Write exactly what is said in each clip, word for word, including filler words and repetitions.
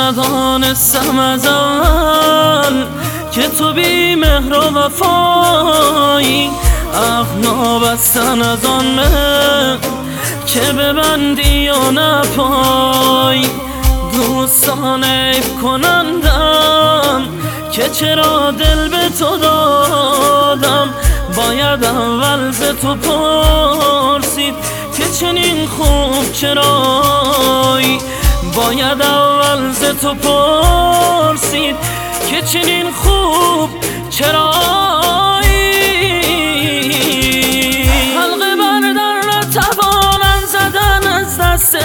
ندانستم از اول که تو بی مهر و وفایی، عقل نبستن از آن مهر که ببندی یا نپای. دوستان عیب کنندم که چرا دل به تو دادم، باید اول ز تو پرسید که چنین خوب چرایی. باید اول ز تو پرسید که چنین خوب چرایی. حلقه بردار نتوانم زدن از دست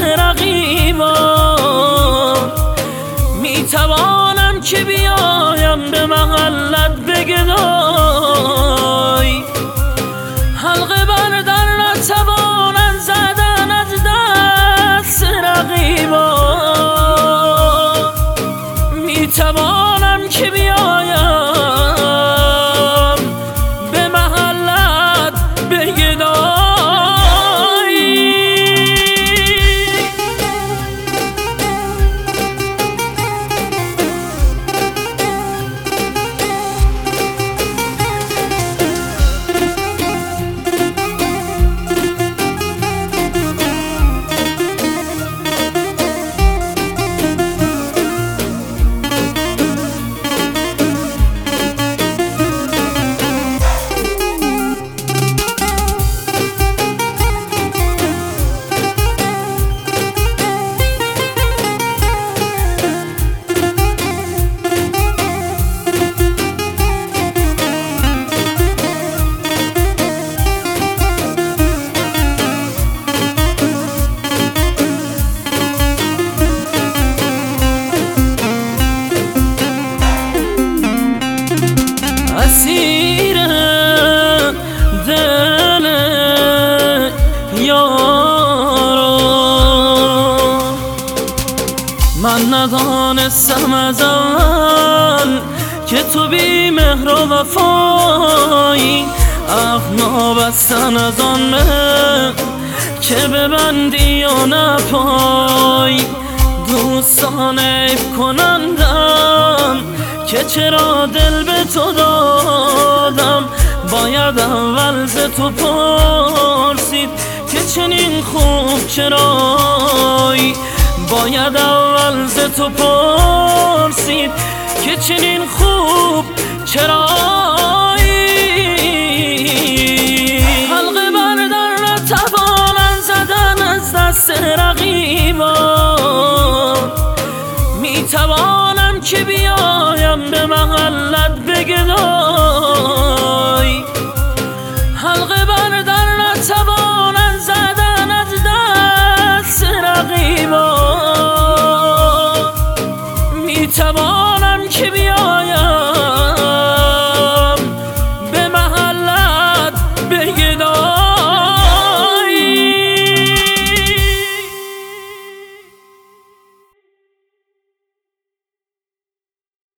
رقیبان، میتوانم که بیایم به محلت بگدای. حلقه بردار نتوانم زدن از دست رقیبان، میتوانم که بیایم به محلت بگدای. اسیر دل یارو من ندانستم از اول که تو بی مهر و وفایی، عقل نبستن از آن مهر که ببندی یا نپای. دوستان عیب کنندم که چرا دل به تو دادم، باید اول ز تو پرسید که چنین خوب چرایی. باید اول ز تو پرسید که چنین خوب چرایی.